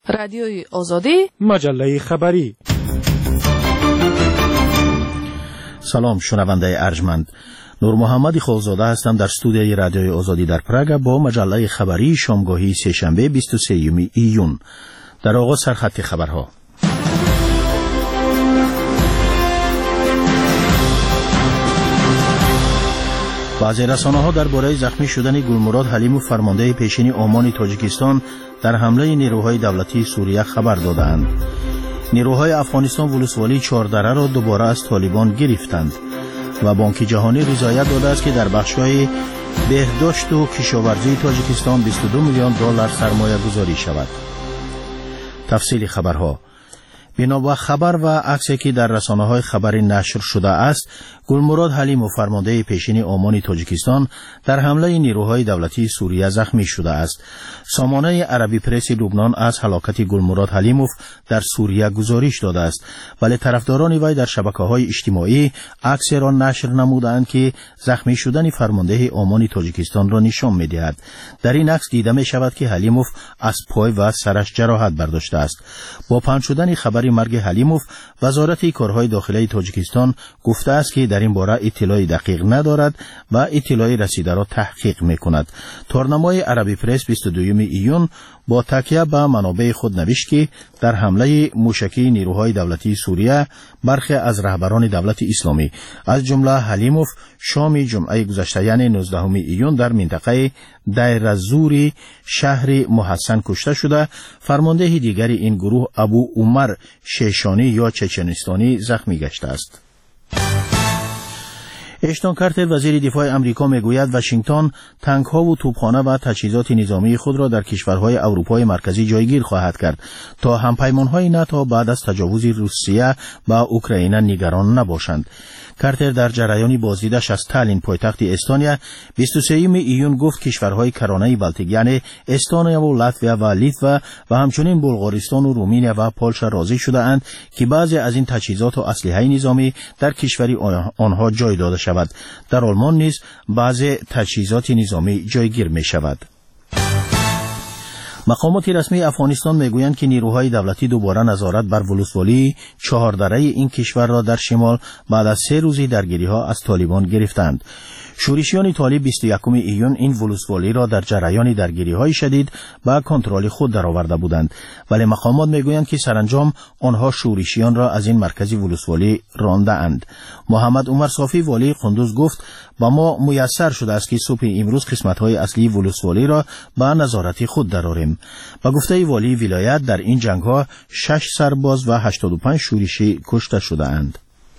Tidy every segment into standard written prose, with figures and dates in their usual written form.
رادیوی آزادی، مجله خبری. سلام شنونده ارجمند، نور محمد خالزاده هستم در استودیوی رادیوی آزادی در پراگ با مجله خبری شامگاهی سه‌شنبه 23 ایون. در آغاز سرخط خبرها. بعضی رسانه‌ها درباره زخمی شدن گلمراد حلیموف فرمانده پیشین عمان تاجیکستان در حمله نیروهای دولتی سوریه خبر دادند. نیروهای افغانستان ولسوالی 4 دره را دوباره از طالبان گرفتند و بانک جهانی رضایت داده است که در بخش‌های بهداشت و کشاورزی تاجیکستان 22 میلیون دلار سرمایه گذاری شود. تفصیل خبرها. بنا به خبر و عکسی که در رسانه‌های خبری نشر شده است، گلمراد حلیموف فرمانده پیشین عمان تاجیکستان در حمله نیروهای دولتی سوریه زخمی شده است. سامانه عربی پرس لبنان از هلاکت گلمراد حلیموف در سوریه گزارش داده است، ولی طرفداران وی در شبکه‌های اجتماعی عکسی را نشر نمودند که زخمی شدن فرمانده عمان تاجیکستان را نشان می‌دهد. در این عکس دیده می‌شود که حلیموف از پای و سرش جراحت برداشته است. با پنهان شدن خبر مرگ حلیموف، وزارت کارهای داخلی تاجیکستان گفته است که در این باره اطلاعی دقیق ندارد و اطلاعی رسیده را تحقیق میکند. تارنمای عربی پرس 22 ایون با تکیه به منابع خود نوشت که در حمله موشکی نیروهای دولتی سوریه برخی از رهبران دولت اسلامی از جمله حلیموف شام جمعه گذشته یعنی 19 ایون در منطقه دیر الزوری شهر محسن کشته شده. فرمانده دیگر این گروه ابو عمر شیشانی یا چچنستانی زخمی گشته است. اشتون کارتر وزیر دفاع امریکا میگوید واشنگتن تانک‌ها و توپخانه و تجهیزات نظامی خود را در کشورهای اروپای مرکزی جایگیر خواهد کرد تا همپیمان‌های ناتو بعد از تجاوز روسیه به اوکراین نگران نباشند. کارتر در جریان بازدیدش از تالین پایتخت استونیا 23 ایون گفت کشورهای کرانه بالتیک یعنی استونیا و لاتویا و لیتوا و همچنین بلغارستان و رومانیا و پولشا راضی شده اند که بعضی از این تجهیزات و اسلحه نظامی در کشوری آنها جای داده شود. در آلمان نیز بعضی تجهیزات نظامی جایگیر می شود. مقامات رسمی افغانستان میگویند که نیروهای دولتی دوباره نظارت بر ولسوالی 4 دره این کشور را در شمال بعد از 3 روزی درگیری‌ها از طالبان گرفتند. شورشیان طالب 21 ایون این ولسوالی را در جریان درگیری‌های شدید به کنترل خود درآورده بودند، ولی مقامات میگویند که سرانجام آنها شورشیان را از این مرکز ولسوالی رانده‌اند. محمد عمر صافی والی قندوز گفت با ما میسر شده است که صبح امروز قسمت‌های اصلی ولسوالی را به نظارت خود درآوریم. با گفته والی ولایت در این جنگ‌ها 6 سرباز و 85 شورشی کشته شده‌اند.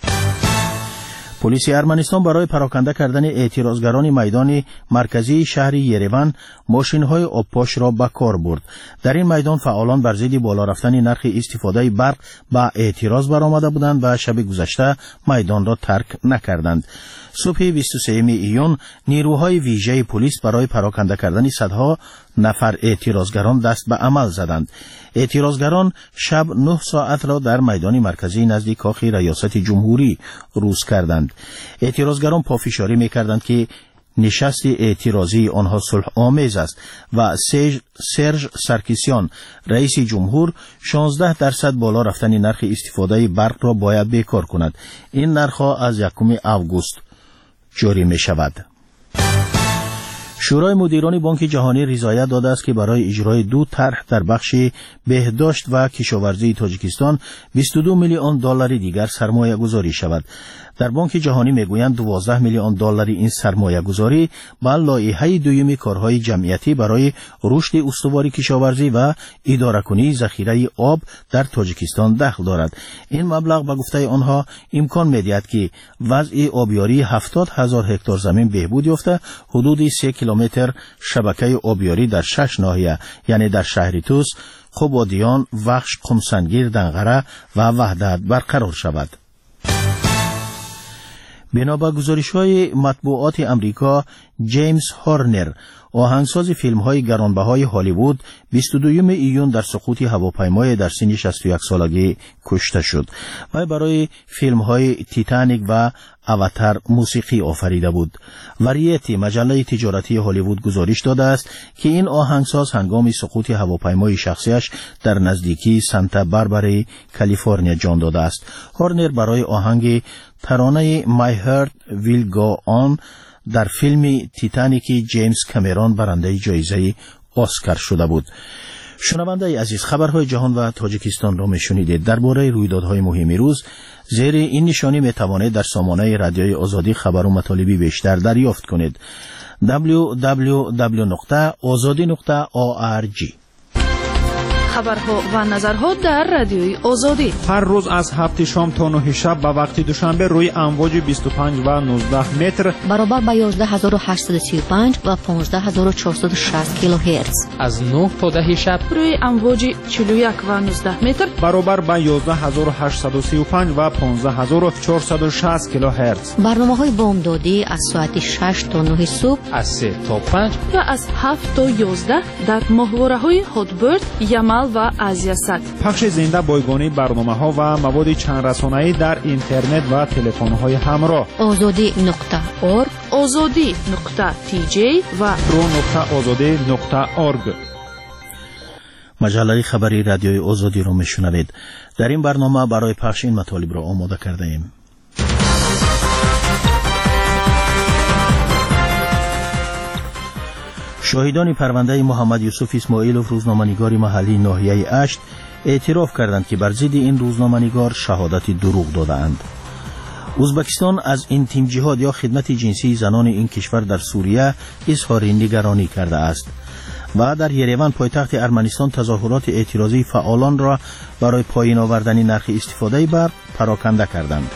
پلیس ارمنستان برای پراکنده کردن اعتراضگران میدان مرکزی شهر یریوان ماشین‌های آبپاش را به کار برد. در این میدان فعالان بر ضد بالا رفتن نرخ استفاده برق به اعتراض برآمده بودند و شب گذشته میدان را ترک نکردند. صبح 23 ایون نیروهای ویژه پلیس برای پراکنده کردن صدها نفر اعتراضگران دست به عمل زدند. اعتراضگران شب 9 ساعت را در میدان مرکزی نزدیک کاخ ریاست جمهوری روز کردند. اعتراضگران پافشاری می‌کردند که نشست اعتراضی آنها صلح آمیز است و سرژ سرکیسیان رئیس جمهور 16% بالا رفتن نرخ استفاده برق را باید بیکار کند. این نرخ‌ها از 1 آگوست جاری می شود. شورای مدیران بانک جهانی رضایت داده است که برای اجرای 2 طرح در بخش بهداشت و کشاورزی تاجیکستان 22 میلیون دلار دیگر سرمایه گذاری شود. در بانک جهانی میگویند 12 میلیون دلار این سرمایه گذاری به لایحه دوم کارهای جمعیتی برای رشد استواری کشاورزی و اداره‌کنی ذخیره آب در تاجیکستان دخل دارد. این مبلغ به گفته آنها امکان می‌دهد که وضع آبیاری 70,000 هکتار زمین بهبود یافته، حدود 3 کیلومتر شبکه آبیاری در 6 ناحیه یعنی در شهر توس، خوبادیان، وخش، قمسنگیر، دنغره و وحدت برقرار شود. بنا به گزارش‌های مطبوعات امریکا، جیمز هورنر آهنگساز فیلم‌های گرانبهای هالیوود 22 ایون در سقوط هواپیمای در سن 61 سالگی کشته شد. و برای فیلم‌های تیتانیک و اواتار موسیقی آفریده بود. وریتی مجله تجارتی هالیوود گزارش داده است که این آهنگساز هنگام سقوط هواپیمای شخصیش در نزدیکی سانتا باربارا کالیفرنیا جان داده است. هورنر برای آهنگ ترانه My Heart Will Go On در فیلم تیتانیکی جیمز کامرون برنده جایزه اسکار شده بود. شنونده عزیز، خبرهای جهان و تاجیکستان را میشنیدید. درباره رویدادهای مهم روز زیر این نشانی میتوانید در سامانه رادیوی آزادی خبر و مطالبی بیشتر دریافت کنید. www.azadi.org. خبرها و نظرها در رادیوی آزادی هر روز از 7 شام تا 9 شب به وقت دوشنبه روی امواج 25 و 19 متر برابر با 11835 و 15460 کیلوهرتز، از 9 تا 10 شب روی امواج 41 و 19 متر برابر با 11835 و 15460 کیلوهرتز. برنامه‌های بامدادی از ساعت 6 تا 9 صبح، از 3 تا 5 و از 7 تا 11 در ماهواره‌های هاتبرد، یمال و آزیاسات. پخش زنده بایگانی برنامه‌ها و مواد چند رسانه‌ای در اینترنت و تلفن‌های همراه. azadi.org، azadi.tj و pro.azadi.org. مجله خبری رادیوی آزادی را میشنوید. در این برنامه برای پخش این مطالب را آماده کرده ایم. شاهدان پرونده محمد یوسف اسماعیلوف روزنامه‌نگار محلی ناحیه اشت اعتراف کردند که بر ضد این روزنامه‌نگار شهادت دروغ دادند. ازبکستان از انتیم جهاد یا خدمت جنسی زنان این کشور در سوریه اظهار نگرانی کرده است. و در یریوان پایتخت ارمنستان تظاهرات اعتراضی فعالان را برای پایین آوردن نرخ استفاده برق پراکنده کردند.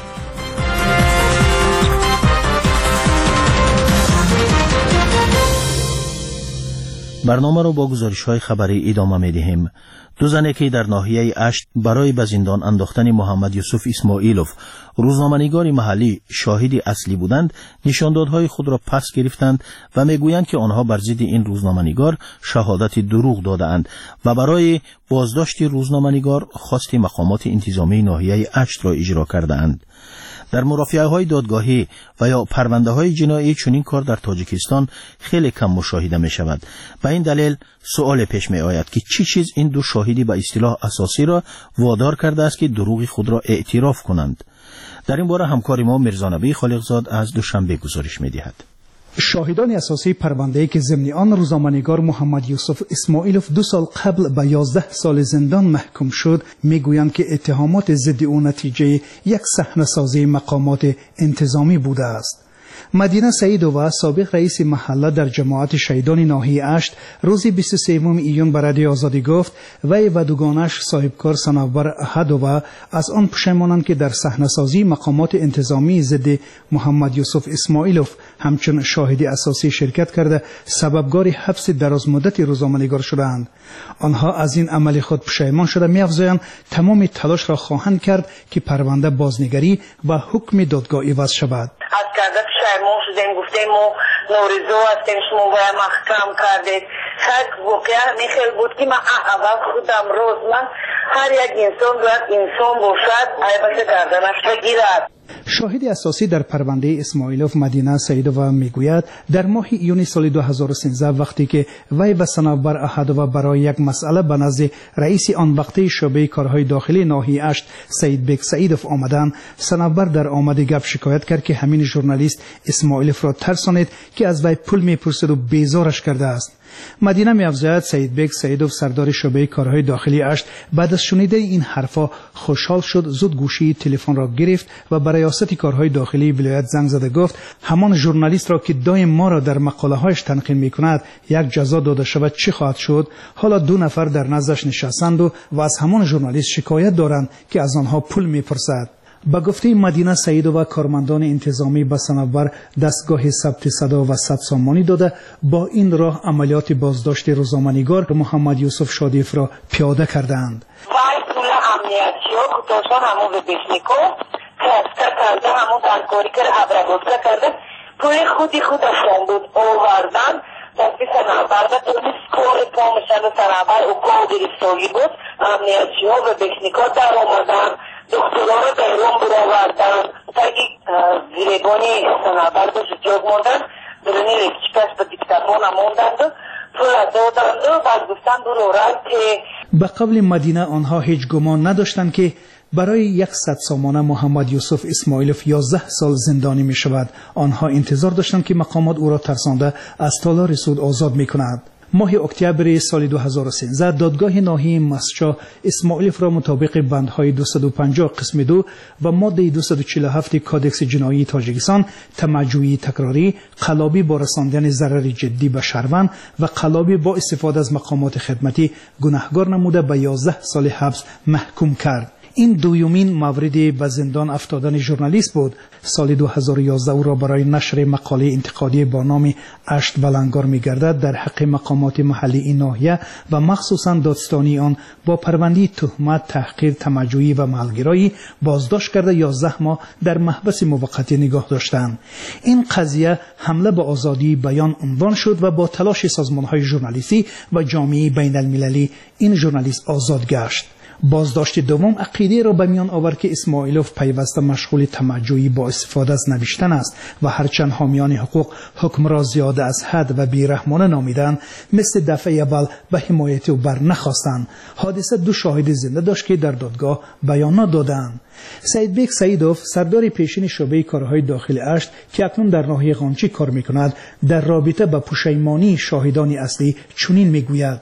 برنامه رو با گزارش‌های خبری ادامه می‌دهیم. دو زنی که در ناحیه اشت برای به زندان انداختن محمد یوسف اسماعیلوف روزنامه‌نگار محلی شاهدی اصلی بودند، نشاندادهای خود را پس گرفتند و میگویند که آنها بر ضد این روزنامه‌نگار شهادت دروغ دادند و برای بازداشت روزنامه‌نگار خواست مقامات انتظامی ناحیه اشت را اجرا کردند. در مرافعه‌های دادگاهی و یا پرونده‌های جنایی چنین کار در تاجیکستان خیلی کم مشاهده می‌شود. به این دلیل سوال پیش می‌آید که چی چیز این دو شاهدی به اصطلاح اساسی را وادار کرده است که دروغ خود را اعتراف کنند. در این باره همکار ما میرزا نبی خالقزاد از دوشنبه گزارش می‌دهد. شاهدان اساسی پرونده‌ای که ضمن آن روزنامه‌نگار محمد یوسف اسماعیلوف 2 سال قبل به 11 سال زندان محکوم شد میگویند که اتهامات ضد او نتیجه یک صحنه‌سازی مقامات انتظامی بوده است. مدینه سعیدووا سابق رئیس محله در جماعت شهیدان ناحیه اشت روز 23 ایون به رادیو آزادی گفت وی و دوگانش صاحبکار صنوبر احدووا از آن پشیمانند که در صحنه‌سازی مقامات انتظامی ضد محمد یوسف اسماعیلوف همچون شاهد اساسی شرکت کرده سببگار حبس درازمدت روزنامه‌نگار شدند. آنها از این عمل خود پشیمان شده می‌افزایند تمام تلاش را خواهند کرد که پرونده بازنگری و حکم دادگاه عوض شود. از کردن پشیمان شدیم، گفتیم ما نورزو هستیم، شما باید محکم کردید. خیلی واقعا میخیل بود که من اول خودم روز من هر یک انسان باید انسان باشد عیبش گردنش بگیرد. شاهد اساسی در پرونده اسماعیلوف مدینه سعیدووا میگوید در ماه ایون سال 2013 وقتی که وی و صنوبر احدووا برای یک مسئله به نزد رئیس آن وقتی شعبه کارهای داخلی ناحیه اشت سعید بیگ سعیدوف آمدند، صنوبر در آمد گپ شکایت کرد که همین ژورنالیست اسماعیلوف را ترسانید که از وی پول میپرسد و بیزارش کرده است. مدینه می‌افزاید سعید بیگ سعیدوف سردار شعبه کارهای داخلی اشت بعد از شنیدن این حرفا خوشحال شد، زود گوشی تلفن را گرفت و برای ریاست کارهای داخلی ولایت زنگ زده گفت همان ژورنالیست را که دائم ما را در مقاله‌هایش تنقید می‌کند یک جزا داده شود چی خواهد شد؟ حالا 2 نفر در نزدش نشستند و از همان ژورنالیست شکایت دارند که از آنها پول می‌پرسد. با گفته مدینه سعیدووا کارمندان انتظامی به صنوبر دستگاه ثبت صدا و 100 سامانی داده با این راه عملیات بازداشت روزنامه‌نگار محمد یوسف شادیف را پیاده کردند. وای پول امنیتی و کتاشان همون به بشنیکو کسکر کرده همون دنکاری که ابرگوزه کرده پول خودشان بود آوردن подписан набарда тони скорой помощи на санабар укол гирифтори буд амниятчиҳо ва техникҳо дар омадан духтуроро байрон буровардан таги гиребони санабарда шуҷоб мондан дуруни лектикаш ба диктафона монданду пула доданду баъд гуфтан дурорад ки به قبل مدینه آنها هیچ گمان نداشتند که برای 100 سامانه محمد یوسف اسماعیلوف 11 سال زندانی می شود. آنها انتظار داشتند که مقامات او را ترسانده از تالار سود آزاد می کند. ماه اکتبر سال 2013 دادگاه ناحیه مسچا اسماعیلوف را مطابق بندهای 250 قسم 2 و ماده 247 کادکس جنایی تاجیکستان تمجوی تکراری، قلابی با رساندن ضرر جدی به شهروند و قلابی با استفاده از مقامات خدمتی گناهکار نموده به 11 سال حبس محکوم کرد. این دومین مورد به زندان افتادن ژورنالیست بود. سال 2011 او را برای نشر مقاله انتقادی با نام اشت بلنگار می‌گردد در حق مقامات محلی این ناحیه و مخصوصا دادستانی آن با پرونده تهمت تحقیر، تمجویی و ملگرایی بازداشت کرده 11 ماه در محبس موقتی نگاه داشتند. این قضیه حمله به آزادی بیان عنوان شد و با تلاش سازمان‌های ژورنالیستی و جامعه بین‌المللی این ژورنالیست آزاد گشت. بازداشت دوم عقیده را به میان آورد که اسماعیلوف پیوسته مشغول تمجویی با استفاده از نوشتن است و هرچند حامیان حقوق حکم را زیاده از حد و بیرحمانه نامیدند، مثل دفعه اول به حمایت او بر نخواستند. حادثه 2 شاهد زنده داشت که در دادگاه بیان دادند. سعیدبک سعیدوف سردار پیشین شعبه کارهای داخلی اشت که اکنون در ناحیه قانچی کار میکند در رابطه با پشیمانی شاهدان اصلی چنین میگوید: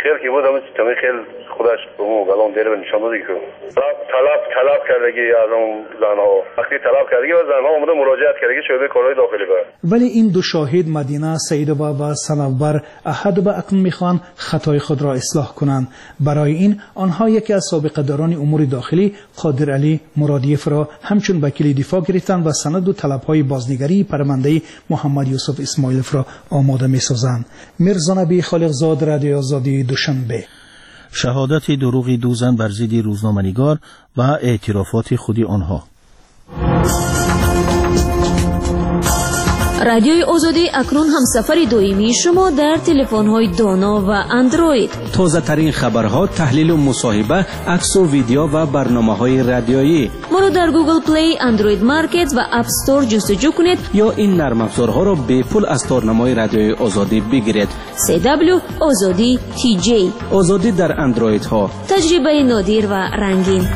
خودش به اون الان داره به نشان داده که طلب کردگی از اون زنها وقتی طلب کردگی و زنها اومده مراجعت کردگی شعبه کارهای داخلی بر. ولی این 2 شاهد مدینه سعیدوف و سنوبر احد و اکنون میخوان خطای خود را اصلاح کنند. برای این آنها یکی از سابقه داران امور داخلی قادر علی مرادیف را همچون وکیل دفاع گرفتند و سند و طلبهای بازنگری پرونده محمد یوسف اسماعیلوف را آماده میسازند. میرزا نبی خالقزاد، رادیو آزادی، دوشنبه. شهادت دروغی 2 زن بر ضد روزنامه‌نگار و اعترافات خودی آنها. رادیوی آزادی اکنون همسفر دائمی شما در تلفن‌های دانا و اندروید. تازه ترین خبرها، تحلیل و مصاحبه، عکس و ویدیو و برنامه‌های رادیویی. ما رو در گوگل پلی، اندروید مارکت و اپ استور جستجو کنید یا این نرم افزارها را به پول از تارنمای رادیوی آزادی بگیرید. CW آزادی TJ. آزادی در اندروید ها. تجربه نادر و رنگین.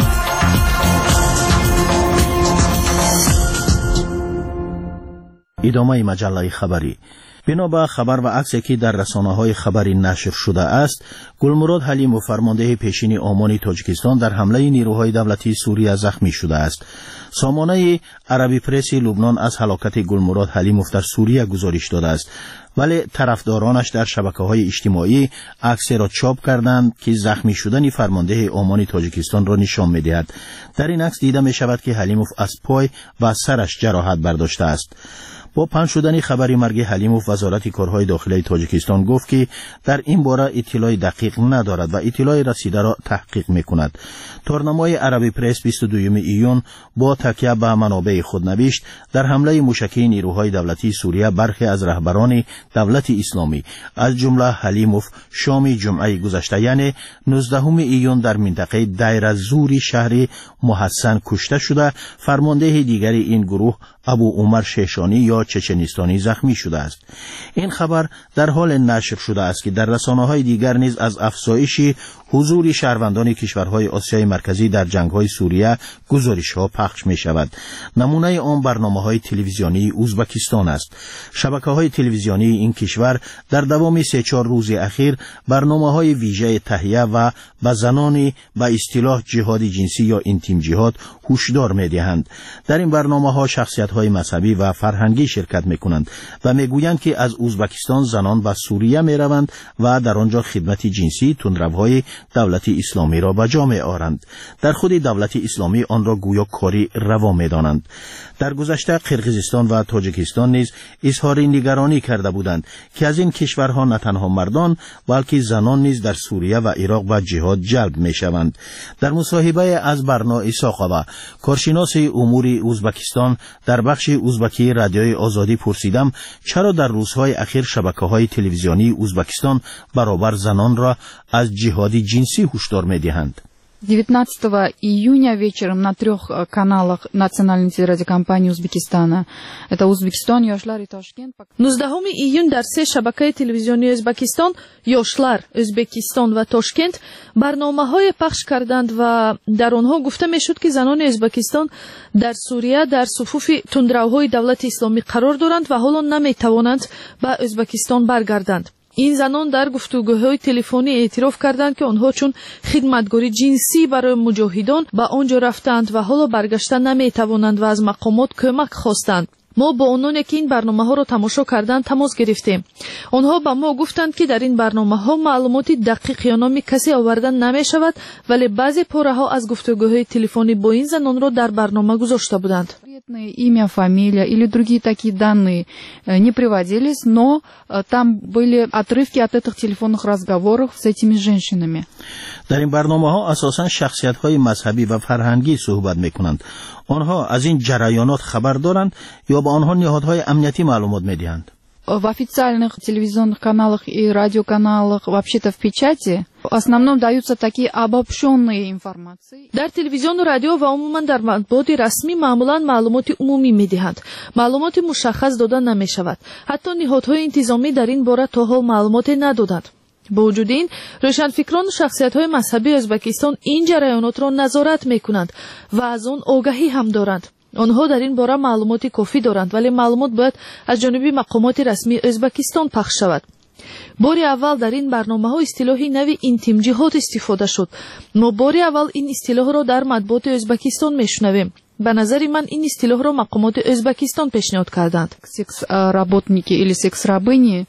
ادامه مجله خبری. بنا به خبر و عکسی که در رسانه‌های خبری نشر شده است، گلمراد حلیموف فرمانده پیشین آمان تاجیکستان در حمله نیروهای دولتی سوریه زخمی شده است. سامانه عربی پرس لبنان از هلاکت گلمراد حلیموف در سوریه گزارش داده است، ولی طرفدارانش در شبکه‌های اجتماعی عکس را چاپ کردند که زخمی شدن فرمانده آمان تاجیکستان را نشان می‌دهد. در این عکس دیده می‌شود که حلیموف از پای و سرش جراحت برداشته است. با پنج شدن خبری مرگ حلیموف، وزارت کارهای داخلی تاجیکستان گفت که در این باره اطلاع دقیق ندارد و اطلاع رسیده را تحقیق میکند. تارنمای عربی پرس 22 ایون با تکیه به منابع خود نوشت در حمله موشکی نیروهای دولتی سوریه برخی از رهبران دولت اسلامی از جمله حلیموف شام جمعه گذشته یعنی 19 ایون در منطقه دیر زوری شهر محسن کشته شده. فرمانده دیگر این گروه ابو عمر شیشانی یا چچنیستانی زخمی شده است. این خبر در حال نشر شده است که در رسانه‌های دیگر نیز از افزایش حضور شهروندان کشورهای آسیای مرکزی در جنگ‌های سوریه گزارش‌ها پخش می‌شود. نمونه آن برنامه‌های تلویزیونی ازبکستان است. شبکه‌های تلویزیونی این کشور در دوام 3-4 روز اخیر برنامه‌های ویژه تهیه و به زنان به اصطلاح جهاد جنسی یا اینتیم جهاد هشدار می‌دهند. در این برنامه‌ها شخصیت‌های مذهبی و فرهنگی شرکت می‌کنند و می‌گویند که از ازبکستان زنان به سوریه می‌روند و در آنجا خدمت جنسی تندروهای دولت اسلامی را به جا می‌آورند. در خود دولت اسلامی آن را گویا کاری روا می‌دانند. در گذشته قرقیزستان و تاجیکستان نیز اظهار نگرانی کرده بودند که از این کشورها نه تنها مردان بلکه زنان نیز در سوریه و عراق به جهاد جلب می‌شوند. در مصاحبه از برنا اساقova کارشناس امور ازبکستان در در بخش ازبکی رادیوی آزادی پرسیدم چرا در روزهای اخیر شبکه‌های تلویزیونی ازبکستان برابر زنان را از جهاد جنسی هشدار می‌دهند. 19 июня вечером на 3 каналах национальной телерадиокомпании Узбекистана, это Узбекистан, Yoshlar и Toshkent. 19 июнь дар се шабакаи телевизионии Узбекистон, Yoshlar, Узбекистон ва Тошкент барномаҳое пахш карданд ва дар онҳо гуфта мешуд ки занони Узбекистон дар Сурия дар суфуфи тундравҳои давлати исломӣ қарор доранд ва ҳоло наметавонанд ба Узбекистон баргарданд. این زنان در گفتگوهای تلفنی اعتراف کردند که آنها چون خدمتگاری جنسی برای مجاهدان به آنجا رفتند و حالا برگشتن نمیتوانند و از مقامات کمک خواستند. ما با آنانی که این برنامه ها را تماشا کردند تماس گرفتیم. آنها به ما گفتند که در این برنامه ها معلومات دقیق یا نام کسی آوردن نمی شود، ولی بعضی پاره ها از گفتگوهای تلفنی با این زنان را در برنامه گذاشته بودند. Имя, фамилия или другие такие данные не приводились, но там были отрывки от этих телефонных разговоров с этими женщинами. در این برنامه‌ها اساساً شخصیت‌های مذهبی و فرهنگی صحبت می‌کنند. آنها از این جریانات خبر دارند یا به آنها نهادهای امنیتی معلومات می‌دهند؟ В официальных телевизионных каналах и радиоканалах, вообще-то в печати, в основном даются такие обобщенные информации. در تلویزیون و رادیو و عموما در مطبوعات رسمی معمولا معلومات عمومی میدهند. معلومات مشخص داده نمیشود. حتی نهادهای انتظامی در این باره تا حال معلومات ندادند. با وجود این روشنفکران و شخصیت‌های مذهبی ازبکستان این جریانات را نظارت می‌کنند و از آن آگاهی هم دارند. آنها در این باره معلومات کافی دارند، ولی معلومات باید از جانب مقامات رسمی ازبکستان پخش شود. باری اول در این برنامه‌ها اصطلاحی نوی اینتیم جهاد استفاده شد. ما باری اول این اصطلاح را در مطبوعات ازبکستان میشنویم. به نظر من این اصطلاح را مقامات ازبکستان پیشنهاد کردند. Секс-работники или секс-рабыни,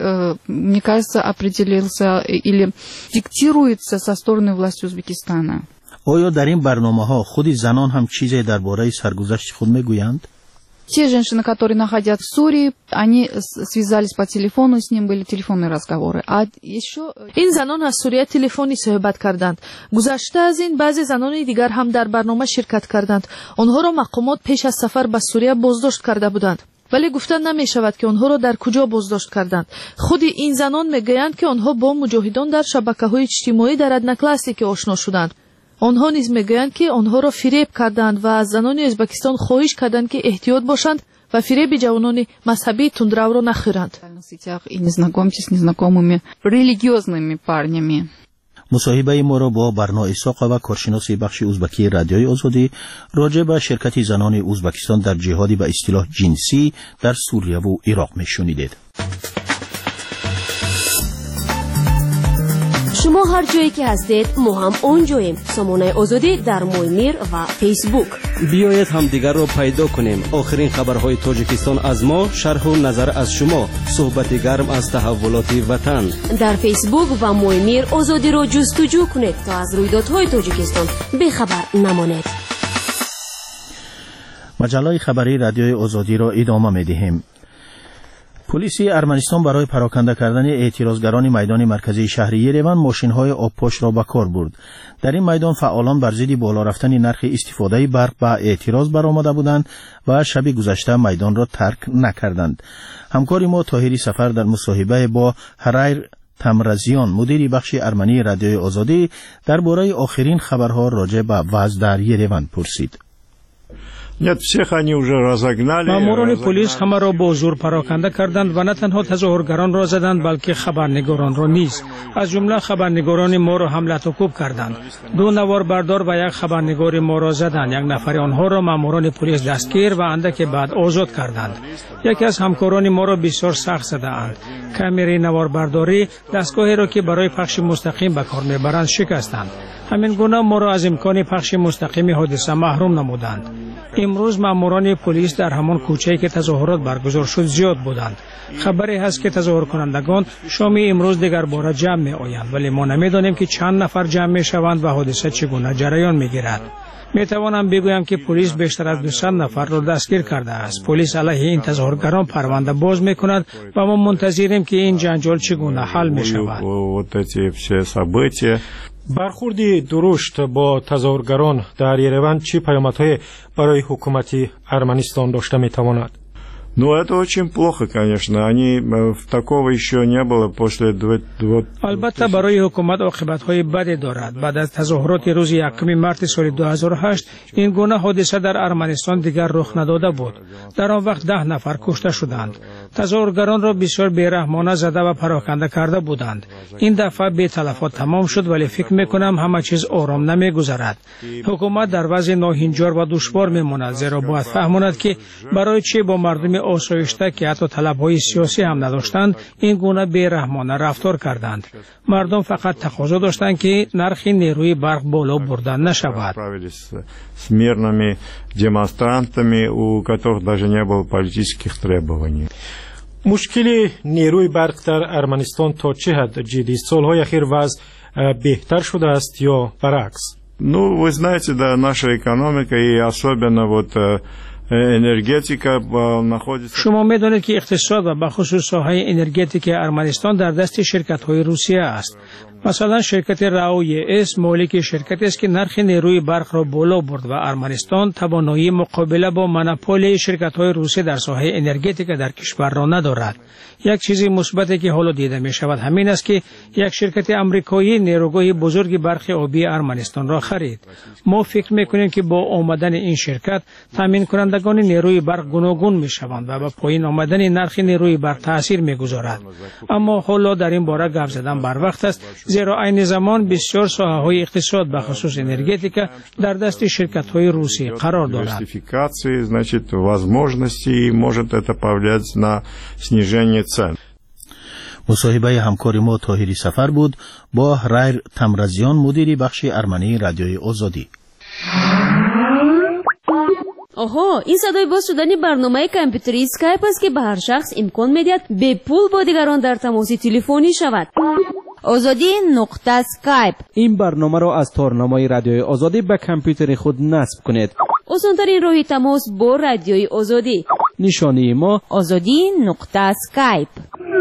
мне кажется, определился или диктируется со стороны власти Узбекистана. آیا در این برنامه‌ها خود زنان هم چیزی درباره سرگذشت خود میگویند؟ Те женщины, которые находятся в Сурии, они связались по телефону, с ним были телефонные разговоры. А еще این زنان از سوریه تلفنی صحبت کردند. گذشته از این بعضی زنان دیگر هم در برنامه شرکت کردند. آنها را مقامات پیش از سفر به سوریه بازداشت کرده بودند. ولی گفتن نمی شود که آنها را در کجا بازداشت کردند. خود این زنان میگویند که آنها با مجاهدان در شبکه‌های اجتماعی در ادنی کلاسیک آشنا شدند. آنها نیز میگویند که آنها را فریب کردند و از زنان ازبکستان خواهش کردند که احتیاط باشند و فریب جوانان مذهبی تندرو را نخورند. مصاحبه ما را با برنا اسحاق و کارشناس بخش ازبکی رادیوی آزادی راجع به شرکت زنان ازبکستان در جهاد به اصطلاح جنسی در سوریه و عراق میشنیدید. شما هر جایی که هستید ما هم اونجاییم. سامانه آزادی در مویمیر و فیسبوک. بیایید هم دیگر را پیدا کنیم. آخرین خبرهای تاجیکستان از ما، شرح و نظر از شما، صحبت گرم از تحولات وطن. در فیسبوک و مویمیر آزادی را جستجو کنید تا از رویدادهای تاجیکستان بی‌خبر نمانید. مجله خبری رادیوی آزادی را ادامه می‌دهیم. پلیس ارمنستان برای پراکنده کردن اعتراضگران میدان مرکزی شهر یریون ماشین‌های آبپاش را به کار برد. در این میدان فعالان بر ضد بالا رفتن نرخ استفاده برق به اعتراض برآمده بودند و شب گذشته میدان را ترک نکردند. همکار ما طاهری سفر در مصاحبه با هریر تمرزیان مدیر بخش ارمنی رادیوی آزادی درباره آخرین خبرها راجع به وضع در یریون پرسید. ماموران پلیس همه را با زور پراکنده کردند و نه تنها تظاهرگران را زدند بلکه خبرنگاران را نیز. از جمله خبرنگاران ما را هم لط و کوب کردند. 2 نوار بردار و 1 خبرنگار ما را زدند. 1 نفر آنها را ماموران پلیس دستگیر و اندک بعد آزاد کردند. یکی از همکاران ما را بسیار سخت زدند. کامری نوار برداری دستگاهی را که برای پخش مستقیم به کار میبرند شکستند. همین گونه ما را از امکان پخش مستقیم حادثه محروم نمودند. امروز ماموران پلیس در همان کوچه‌ای که تظاهرات برگزار شد زیاد بودند. خبری هست که تظاهر کنندگان شام امروز دیگر بار جمع می آیند، ولی ما نمیدانیم که چند نفر جمع می شوند و حادثه چگونه جریان می گیرد. می توانم بگویم که پلیس بیشتر از 200 نفر را دستگیر کرده است. پلیس علیه این تظاهرگران پرونده باز می کند و ما منتظریم که این جنجال چگونه حل می شود. برخورد درشت با تظاهرگران در یرевان چه پیامدهای برای حکومت ارمنستان داشته میتواند؟ Ну, это очень плохо, конечно. Они такого еще не было после... البته برای حکومت عاقبت‌های بدی دارد. بعد از تظاهرات روز 1 مارس سال 2008 این گونه حادثه در ارمنستان دیگر رخ نداده بود. در آن وقت 10 نفر کشته شدند. تظاهرگران را بسیار بی‌رحمانه زده و پراکنده کرده بودند. این دفعه بی تلفات تمام شد، ولی فکر می‌کنم همه چیز آرام نمی‌گذرد. حکومت در وضع ناهنجار و دشوار می‌ماند، زیرا باید فهماند که برای چه با مردم آسایشته که حتی طلب‌های سیاسی هم نداشتند این گونه بی‌رحمانه رفتار کردند. مردم فقط تقاضا داشتند که نرخ نیروی برق بالا برده نشود. С мирными демонстрантами, у которых даже не было политических требований. مشکل نیروی برق در ارمنستان تا چه حد جدی است؟ سالهای اخیر وضع بهتر شده است یا برعکس؟ Ну, вы знаете, да, наша экономика и особенно вот انرژتیکا находится. شما می‌دانید که اقتصاد و به خصوص ساحه انرژتیک ارمنستان در دست شرکت‌های روسیه است. مثلا شرکت راوی اس مالک شرکتی است که نرخ نیروی برق را بالا برد و ارمنستان توانایی مقابله با مونوپولی شرکت‌های روسی در ساحه انرژتیک در کشور را ندارد. یک چیز مثبتی که حالا دیده می شود همین است که یک شرکت آمریکایی نیروگاه بزرگ برق آبی ارمنستان را خرید. ما فکر می‌کنیم که با آمدن این شرکت تامین کنندگان نیروی برق گوناگون می‌شوند و با پایین آمدن نرخ نیروی برق تاثیر می‌گذارد. اما حالا در این باره گپ زدن بر وقت است، زیرا این زمان بسیار ساحه‌های اقتصاد به خصوص انرژتیک در دست شرکت‌های روسی قرار دارد. Значит, возможности может это повлиять на снижение цен. مصاحبه همکار ما طاهری سفر بود با رایر تمرزیان مدیر بخش ارمنی رادیوی آزادی. آها، این صدای باز شدن برنامه کامپیوتری اسکایپ است که به هر شخص امکان می‌دهد به پول با دیگران در تماس تلفنی شود. آزادی نقطه اسکایپ. این برنامه را از تارنمای رادیوی آزادی به کامپیوتر خود نصب کنید. آسان‌ترین راه تماس با رادیوی آزادی. نشانی ما آزادی نقطه اسکایپ.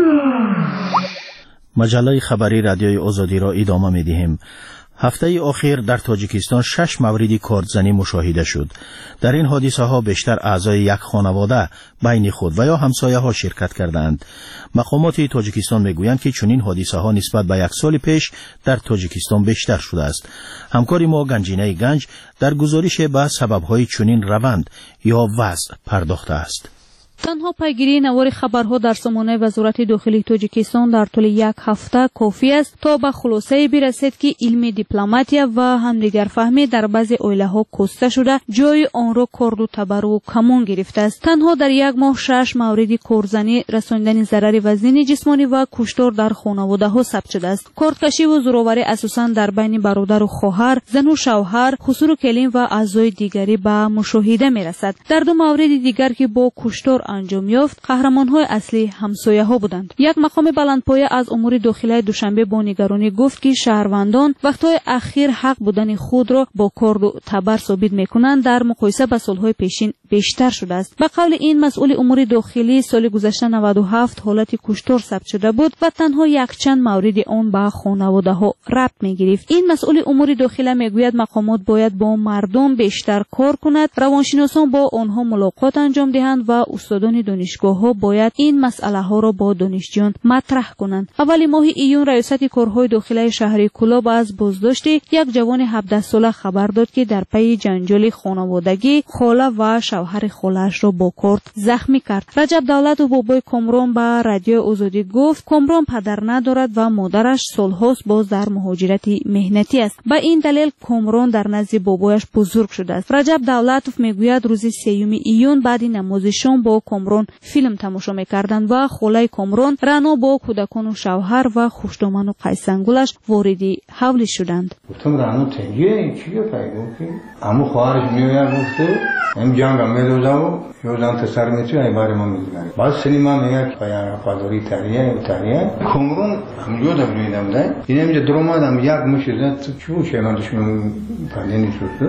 مجله خبری رادیوی آزادی را ادامه می‌دهیم. هفته اخیر در تاجیکستان 6 مورد کارزنی مشاهده شد. در این حادثه ها بیشتر اعضای یک خانواده بین خود و یا همسایه ها شرکت کردند. مقامات تاجیکستان میگویند که چنین حادثه ها نسبت به 1 سال پیش در تاجیکستان بیشتر شده است. همکار ما گنجینه گنج در گزارش به سبب‌های چنین روند یا وضع پرداخته است. تنها پیگیری نوار خبرها در سامانه وزارت داخلی تاجیکستان در طول 1 هفته کافی است تا به خلاصه برسد که علم دیپلماتیا و همدیگر فهمی در بعضی عائله‌ها کشته شده، جای آن را کرد و تبر و کمان گرفته است. تنها در 1 ماه 6 مورد کارزنی، رساندن ضرر وزنی جسمانی و کشتار در خانواده‌ها ثبت شده است. کارکشی و زورآوری اساساً در بین برادر و خواهر، زن و شوهر، خسور و کلیم و اعضای دیگری به مشاهده می‌رسد. در 2 مورد دیگر که با کشتار انجام یافت، قهرمان‌های اصلی همسایه‌ها بودند. یک مقام بلندپایه از امور داخلی دوشنبه با نگرانی گفت که شهروندان وقت‌های اخیر حق بودن خود را با کرد و تبر ثابت می‌کنند در مقایسه با سال‌های پیشین بیشتر شده است. به قول این مسئول امور داخلی، سال گذشته 97 حالت کشتار ثبت شده بود و تنها یک چند مورد آن به خانواده‌ها ربط می‌گرفت. این مسئول امور داخلی میگوید مقامات باید با مردم بیشتر کار کند، روانشناسان با آنها ملاقات انجام دهند و استادان دانشگاه‌ها باید این مسئله‌ها را با دانشجویان مطرح کنند. اول ماه ایون ریاست کارهای داخلی شهر کلاب از بازداشت یک جوان 17 ساله خبر داد که در پی جنجال خانوادگی خاله و شوهر خاله‌اش را با کرد زخمی کرد. رجب دولت و بابای کامران به رادیو آزادی گفت کامران پدر ندارد و مادرش سال‌هاست باز در مهاجرت مهنتی است. به این دلیل کامران در نزد بابایش بزرگ شده است. رجب دولت میگوید روز 3 ایون بعد نماز شام با کامران فیلم تماشا می‌کردند و خاله کامران رنا با کودکان و شوهر و خوشدامن و قیسنگولش وارد حوله شدند. گفتم رنا تنگیه این چیه پیدا که اما خواهرش میاد گفته ام جنگ میدوزم یوزان تسر میشه ای بار ما میگن بعد سینما میگه که قادری تاریه کامران همجور دبیدم ده اینم درآمدم یک میشه تو چه من دشمن پردنی شد. کامران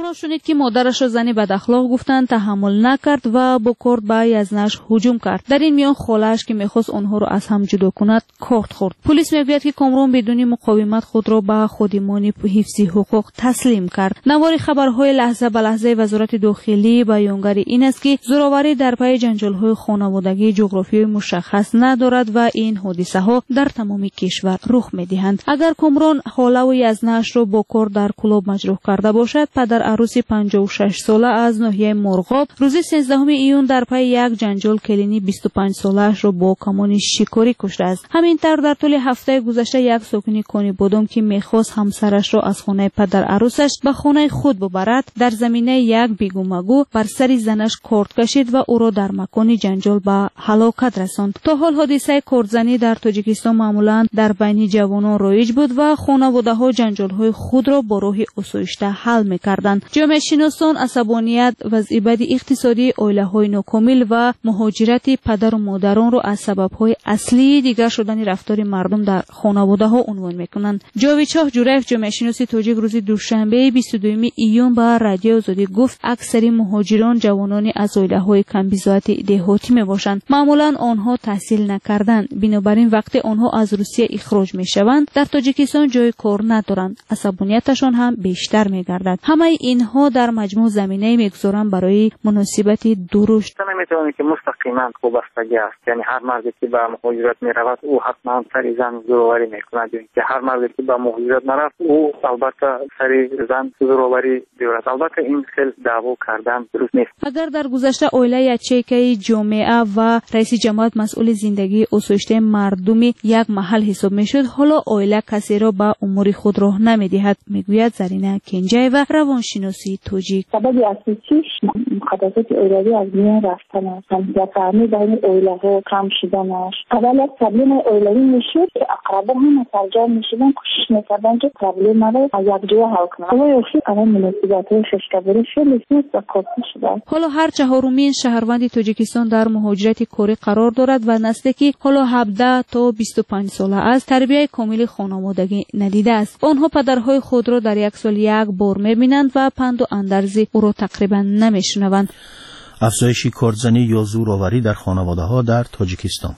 هم شنید که مادرش را زنی بد اخلاق گفتند، تحمل نکرد و با کارد به یزنش هجوم کرد. در این میان خاله‌اش که میخواست آنها را از هم جدا کند کارد خورد. پلیس میگوید که کامرون بدون مقاومت خود را به خادمان حفظی حقوق تسلیم کرد. نوار خبرهای لحظه به لحظه وزارت داخلی بیانگر این است که زورآوری در پی جنجال‌های خانوادگی جغرافیایی مشخص ندارد و این حادثه ها در تمام کشور رخ می‌دهند. اگر کامرون حاله و یزنش را با کار در کلاب مجروح کرده باشد، پدر عروس 56 ساله از ناحیه مرغاب روز 13 ایون در پی یک جنجال کلینی 25 ساله‌اش را با کمان شکاری کشته است. همینطور در طول هفته گذشته یک ساکن کانی بودم که می‌خواست همسرش را از خانه پدر عروسش به خانه خود ببرد، در زمینه یک بیگو بر سر زنش کارد کشید و او را در مکان جنجال به هلاکت رساند. تا حال حادثه کردزنی در تاجیکستان معمولا در بین جوانان رایج بود و خانواده‌ها جنجال‌های خود را با راه آسایشته حل می‌کردند. جامعه شناسان عصبانیت، وضع بد اقتصادی، عائله‌های ناکامل و مهاجرت پدر و مادران را از سبب‌های اصلی دیگر شدن رفتار مردم در خانواده‌ها عنوان می‌کنند. جاوید شاه جوریف، جامعه شناس تاجیک، روز دوشنبه 22 ایون به رادیو آزادی گفت اکثر مهاجران جوانان از عائله‌های کمبیزات دهاتی میباشند. معمولا آنها تحصیل نکردند، بنابراین وقتی آنها از روسیه اخراج میشوند در تاجیکستان جای کار ندارند. عصبانیتشان هم بیشتر میگردد. همه اینها در مجموع زمینه میگذارند برای مناسبت درشت. نمیتوانید که مستقیما وابستگی است، یعنی هر مردی که به مهاجرت میرود او حتما سر زن زورآوری میکند، که هر مردی که به مهاجرت نرفت او البته سر زن زورآوری می‌کند. البته این خیلی دعوا کردن درست نیست. اگر در گذشته عائله یچیکی جامعه و رئیس جماعت مسئول زندگی آسایشته مردم یک محل حساب میشد، حالا عائله کسی را به امور خود راه نمیدهد، میگوید زرینه کنجی و روانشناسی تاجیک. سبب اصلیش مقدسات عائلوی از میان رفتن است. همدیگری بین عائله‌ها کم شدنش. اول از پروبلم عائلوی میشد که اقربا هم سرجام میشدن، کوشش میکردن که پروبلم را یک جای حل کنند. اما یکی الان مناسبت‌های خشکبری خیلی و کافی شده. حالا هر چهارمین شهروند تاجیکستان در مهاجرت کاری قرار دارد و نزدیکی حالا 17 تا 25 ساله است. تربیت کامل خانوادگی ندیده است. آنها پدرهای خود را در یک سال یک بار می‌بینند و پند و اندرز او را تقریبا نمی‌شنوند. افزایش کردزنی یا زورآوری در خانواده‌ها در تاجیکستان.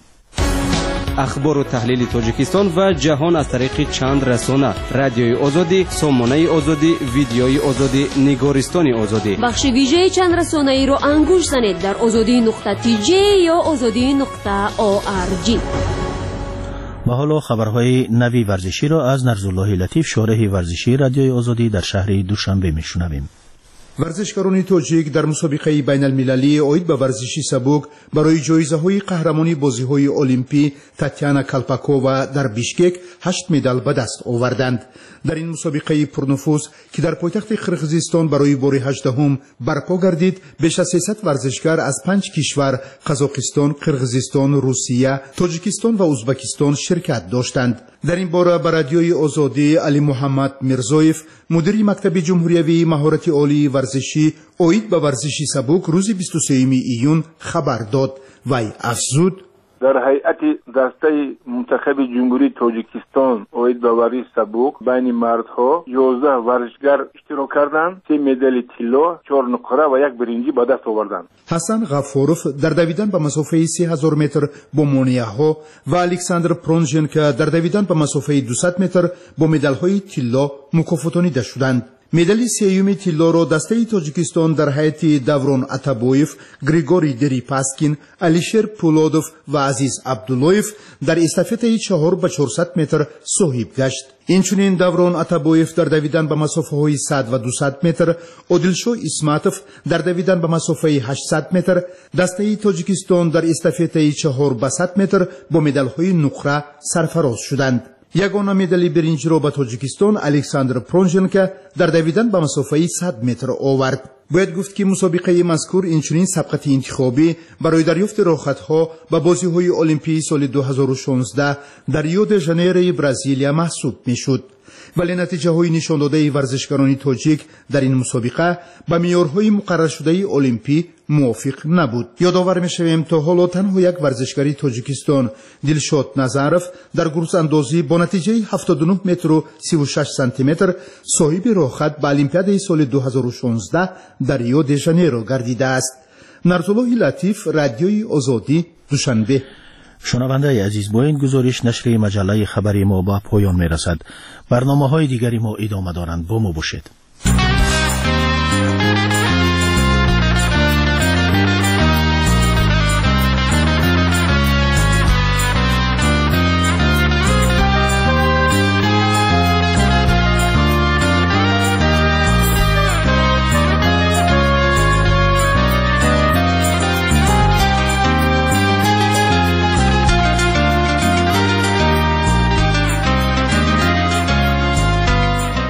اخبار و تحلیل تاجیکستان و جهان از طریق چند رسانه: رادیوی آزادی، سامانه آزادی، ویدیوی آزادی، نگارستان آزادی. بخش ویژه چند رسانه‌ای رو انگوش زنید در azadi.tj یا azadi.org. و حالا خبرهای نوی ورزشی را از نرزالله لطیف، شارح ورزشی رادیوی آزادی در شهر دوشنبه میشنویم. ورزشکاران تاجیک در مسابقه بین المللی اوید به ورزشی سبک برای جایزه‌های قهرمانی بازی‌های المپی تاتیانا کالپاکووا در بیشکک 8 مدال به دست آوردند. در این مسابقه پرنفوذ که در پایتخت قرقیزستان برای بار 18 برپا گردید، بیش از 300 ورزشکار از 5 کشور قزاقستان، قرقیزستان، روسیه، تاجیکستان و ازبکستان شرکت داشتند. در این باره به رادیوی آزادی علی محمد میرزایف، مدیر مکتب جمهوریوی مهارت عالی ورزشی اوید به ورزشی سبک روز 23 ایون خبر داد. وی افزود: در هیئت دسته منتخب جمهوری تاجیکستان اوید به ورزش سبک بین مردها 11 ورزشگر اشتراک کردند، 3 مدال طلا، 4 نقره و 1 برنجی به دست آوردند. حسن غفوروف در دویدن به مسافه 3000 متر با مونیاها و الکساندر پرونژنکا در دویدن به مسافه 200 متر با مدال‌های طلا مکافاتانیده شدند. مدال سیوم طلا را دسته تاجیکستان در حیات دوران اتابویف، گریگوری دریپاسکین، الیشر پولودوف و عزیز عبداللهیف در استافته 4 به 400 متر صاحب گشت. اینچنین دوران اتابویف در دویدن به مسافه های 100 و 200 متر، عادلشاه اسماتوف در دویدن به مسافه 800 متر، دسته تاجیکستان در استافته 4 به 100 متر با مدال های نقره سرفراز شدند. یگانه مدال برنج را به تاجیکستان الکساندر پرونژنکا در دویدن به مسافه 100 متر آورد. باید گفت که مسابقه مذکور اینچنین سبقت انتخابی برای دریافت راحت‌ها به بازی‌های المپی سال 2016 در ریو د ژانیرو برزیلیا محسوب می‌شد. ولی نتیجه های نشان داده ورزشکاران تاجیک در این مسابقه به معیارهای مقرر شده المپی موافق نبود. یادآور می‌شویم تا حالا تنها یک ورزشکاری تاجیکستان دلشاد نظرف در گروس اندازی با نتیجه 79 متر و 36 سانتی متر صاحب راه خط به المپیاد سال 2016 در ریو دی ژانیرو گردیده است. نرزالله لطیف، رادیوی آزادی، دوشنبه. شنونده عزیز، با این گزارش نشر مجله خبری ما به پایان میرسد. برنامه‌های دیگری ما ادامه دارند. با ما باشید.